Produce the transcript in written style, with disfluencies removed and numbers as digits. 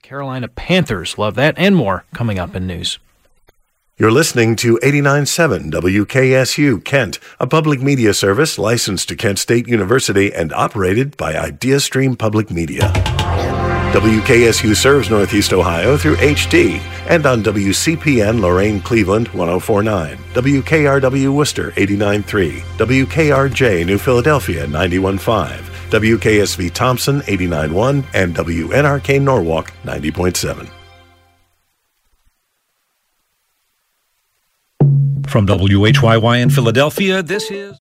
Carolina Panthers. Love that and more coming up in news. You're listening to 89.7 WKSU Kent, a public media service licensed to Kent State University and operated by IdeaStream Public Media. WKSU serves Northeast Ohio through HD and on WCPN Lorain Cleveland 104.9, WKRW Worcester 89.3, WKRJ New Philadelphia 91.5, WKSV Thompson 89.1, and WNRK Norwalk 90.7. From WHYY in Philadelphia, this is